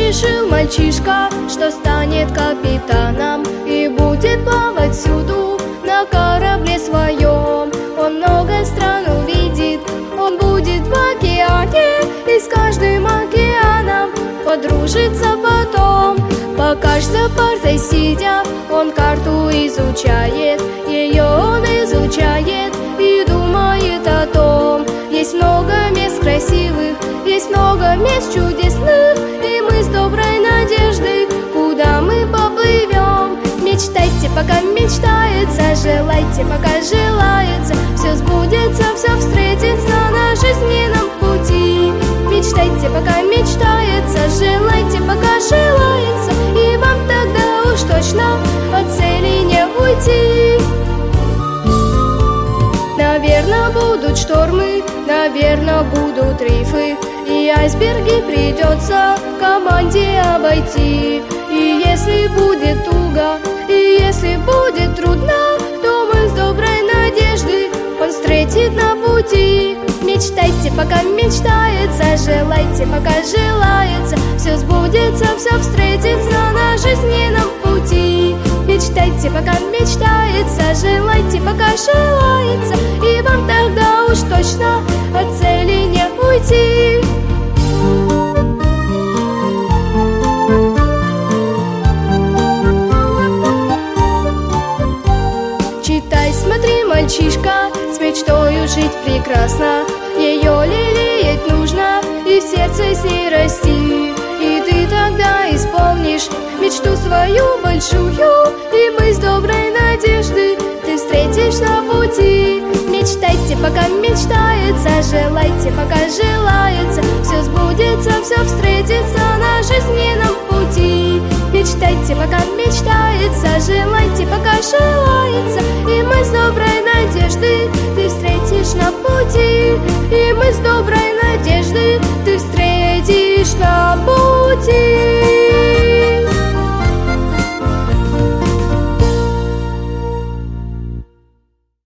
решил мальчишка, что станет капитаном и будет плавать всюду на корабле своем. Он много стран увидит, он будет в океане и с каждым океаном подружится потом. Пока ж за партой сидя, он карту изучает, ее он изучает и думает о том. Есть много мест красивых, есть много мест чудесных, и мы с доброй надеждой куда мы поплывем. Мечтайте, пока мечтается, желайте, пока желается, все сбудется, все встретится на жизненном пути. Мечтайте, пока мечтается, желайте, пока желается, и вам тогда уж точно от цели не уйти. Наверно, будут штормы, наверно, будут рифы, и айсберги придется команде обойти. И если будет туго, и если будет трудно, то мы с доброй надеждой он встретит на пути. Мечтайте, пока мечтается, желайте, пока желается, все сбудется, все встретится на жизненном пути. Мечтайте, пока мечтается, желайте, пока желается, и вам тогда уж точно от цели не уйти. Читай, смотри, мальчишка, с мечтою жить прекрасно, ее лелеять нужно и в сердце с ней расти. И ты тогда исполнишь мечту свою большую, и мы с доброй надеждой ты встретишь на пути. Мечтайте, пока мечтается, желайте, пока желается, все сбудется, все встретится на жизненном пути. Мечтайте, пока мечтается, желайте, пока желается, и мы с доброй надеждой ты встретишь на пути. И мы с доброй